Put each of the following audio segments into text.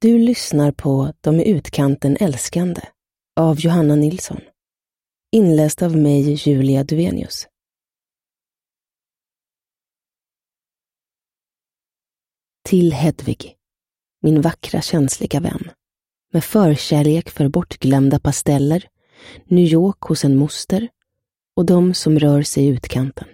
Du lyssnar på De i utkanten älskande av Johanna Nilsson. Inläst av mig, Julia Duvenius. Till Hedvig, min vackra känsliga vän, med förkärlek för bortglömda pasteller, New York hos en moster och de som rör sig i utkanten.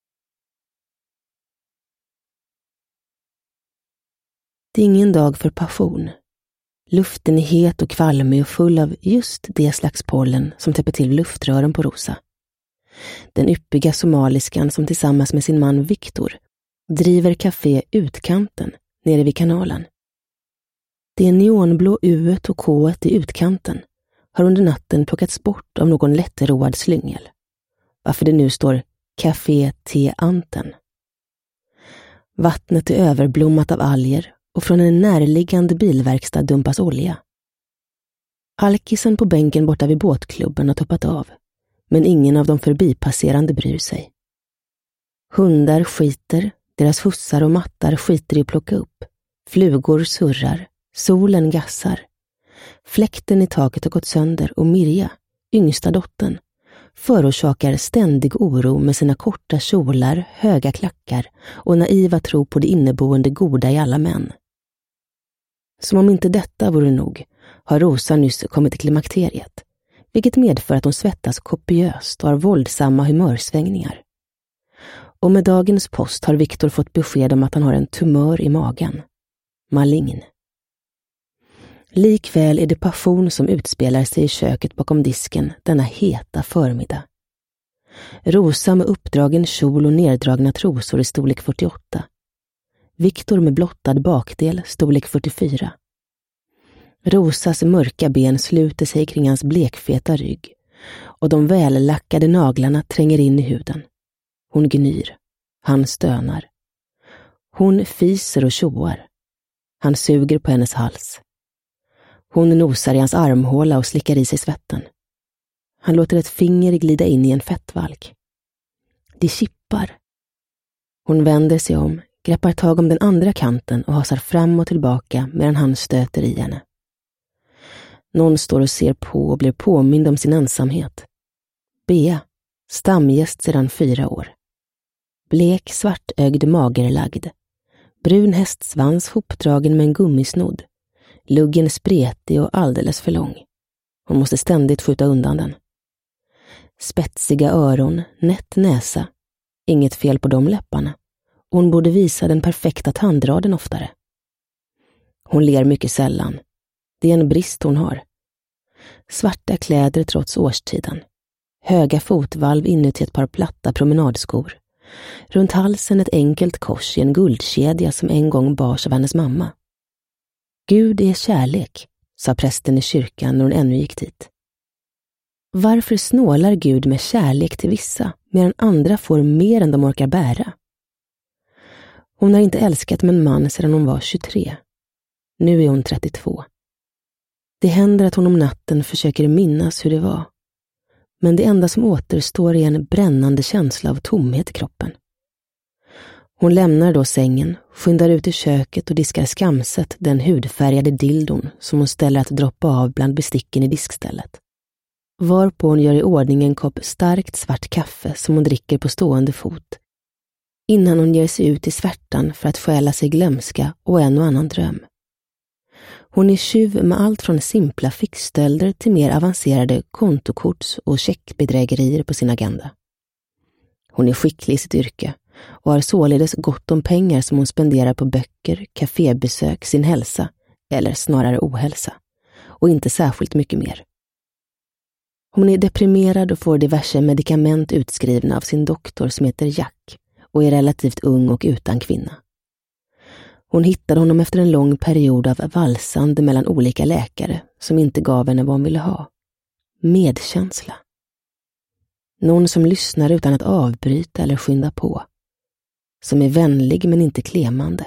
Det är ingen dag för passion. Luften är het och kvalmig och full av just det slags pollen som täpper till luftrören på Rosa. Den yppiga somaliskan som tillsammans med sin man Viktor driver café Utkanten nere vid kanalen. Det neonblå U-et och K-et i utkanten har under natten plockats bort av någon lätteroad slyngel, varför det nu står Café T-Anten. Vattnet är överblommat av alger och från en närliggande bilverkstad dumpas olja. Alkisen på bänken borta vid båtklubben har toppat av, men ingen av de förbipasserande bryr sig. Hundar skiter, deras hussar och mattar skiter i att plocka upp. Flugor surrar, solen gassar. Fläkten i taket har gått sönder och Mirja, yngsta dottern, förorsakar ständig oro med sina korta kjolar, höga klackar och naiva tro på det inneboende goda i alla män. Som om inte detta vore nog har Rosa nyss kommit till klimakteriet, vilket medför att hon svettas kopiöst och har våldsamma humörsvängningar. Och med dagens post har Viktor fått besked om att han har en tumör i magen. Malign. Likväl är det passion som utspelar sig i köket bakom disken denna heta förmiddag. Rosa med uppdragen kjol och neddragna trosor i storlek 48. Viktor med blottad bakdel, storlek 44. Rosas mörka ben sluter sig kring hans blekfeta rygg och de vällackade naglarna tränger in i huden. Hon gnyr. Han stönar. Hon fiser och tjoar. Han suger på hennes hals. Hon nosar i hans armhåla och slickar i sig svetten. Han låter ett finger glida in i en fettvalk. Det kippar. Hon vänder sig om, greppar tag om den andra kanten och hasar fram och tillbaka medan han stöter i henne. Någon står och ser på och blir påmind om sin ensamhet. Bea, stamgäst sedan 4 år. Blek, svartögd, magerlagd. Brun hästsvans hopdragen med en gummisnodd. Luggen spretig och alldeles för lång. Hon måste ständigt skjuta undan den. Spetsiga öron, nätt näsa. Inget fel på de läpparna. Hon borde visa den perfekta tandraden oftare. Hon ler mycket sällan. Det är en brist hon har. Svarta kläder trots årstiden. Höga fotvalv inuti ett par platta promenadskor. Runt halsen ett enkelt kors i en guldkedja som en gång bars av hennes mamma. Gud är kärlek, sa prästen i kyrkan när hon ännu gick dit. Varför snålar Gud med kärlek till vissa medan andra får mer än de orkar bära? Hon har inte älskat med en man sedan hon var 23. Nu är hon 32. Det händer att hon om natten försöker minnas hur det var. Men det enda som återstår är en brännande känsla av tomhet i kroppen. Hon lämnar då sängen, skyndar ut i köket och diskar skamset den hudfärgade dildon som hon ställer att droppa av bland besticken i diskstället. Varpå hon gör i ordning en kopp starkt svart kaffe som hon dricker på stående fot, innan hon ger sig ut i svärtan för att stjäla sig glömska och en och annan dröm. Hon är tjuv med allt från simpla fickstölder till mer avancerade kontokorts- och checkbedrägerier på sin agenda. Hon är skicklig i sitt yrke och har således gott om pengar som hon spenderar på böcker, kafébesök, sin hälsa, eller snarare ohälsa, och inte särskilt mycket mer. Hon är deprimerad och får diverse medikament utskrivna av sin doktor som heter Jack och är relativt ung och utan kvinna. Hon hittade honom efter en lång period av valsande mellan olika läkare som inte gav henne vad hon ville ha. Medkänsla. Någon som lyssnar utan att avbryta eller skynda på. Som är vänlig men inte klemande.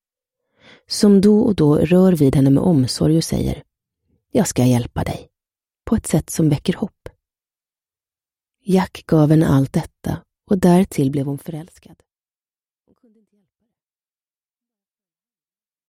Som då och då rör vid henne med omsorg och säger: jag ska hjälpa dig. På ett sätt som väcker hopp. Jack gav henne allt detta och därtill blev hon förälskad.